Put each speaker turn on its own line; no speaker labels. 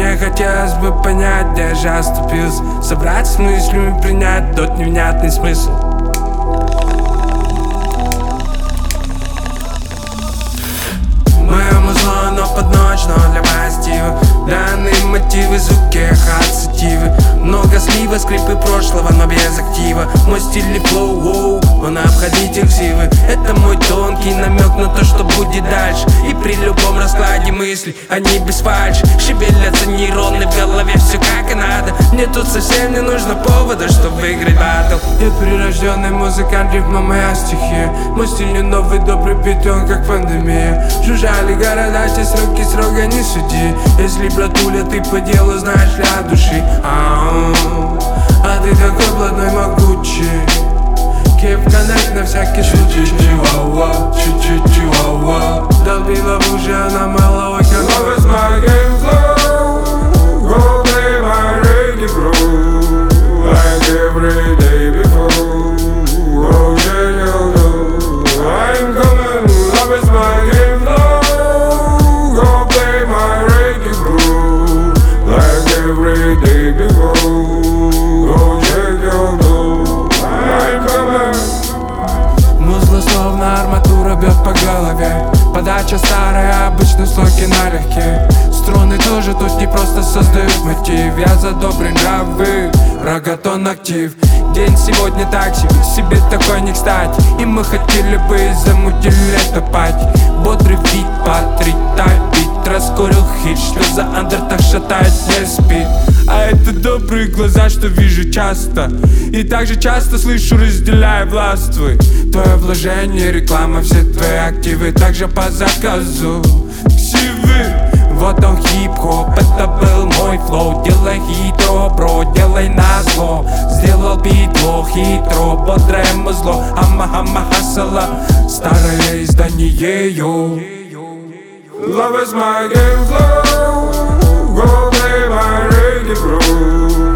Мне хотелось бы понять, где же оступился, собраться с мыслями, принять тот невнятный смысл. Моему зло, но под ночь, но для позитива. Данные мотивы, звуки, ацетивы. Много слива, скрипы прошлого, но без актива. Мой стиль и флоу, он обходитель ксивы. Это мой тонкий намек на то, что будет дальше. И при любом раскладе мыслей, они без фальши. Шевелятся нейроны в голове, все как и надо. Мне тут совсем не нужно повода, чтобы выиграть баттл. Я прирожденный музыкант, рифма моя стихия. Мой стиль не новый, добрый бит, он как пандемия. Жужжали города, те сроки строго не суди. Если, братуля, ты по делу, знаешь ли, от души. А ты такой блатной могучий. Keep connect на всякий случай. Чичи-чичи-ва-ва, чичи-чичи-ва-ва. Долбила в уши, она меловой как Love is my game flow. Go play my reggae bro. Like every day before. Oh yeah, you know I'm coming. Love is my game flow. Go play my reggae bro. Like every day before. Oh yeah, you know I'm coming. Музло словно арматура бьет по голове. Подача старая, обычно слоги налегке. Струны тоже тут не просто создают мотив. Я за добрые нравы, рогатон актив. День сегодня так себе такой не кстати. И мы хотели бы замутили это пати. Бодрый вид, патрить, бит. Раскурил хит, что за андер так шатает, не спит. А это добрые глаза, что вижу часто. И также часто слышу, разделяя властвуй. Твое вложение, реклама, все твои активы. Также по заказу ксивы. Вот он хип-хоп, это был мой флоу. Делай хитро, бро, делай назло. Сделал битло, хитро, бодрое музло. Ама-ама хасала, старое издание, йоу. Love is my game flow. Go play my reggae bro.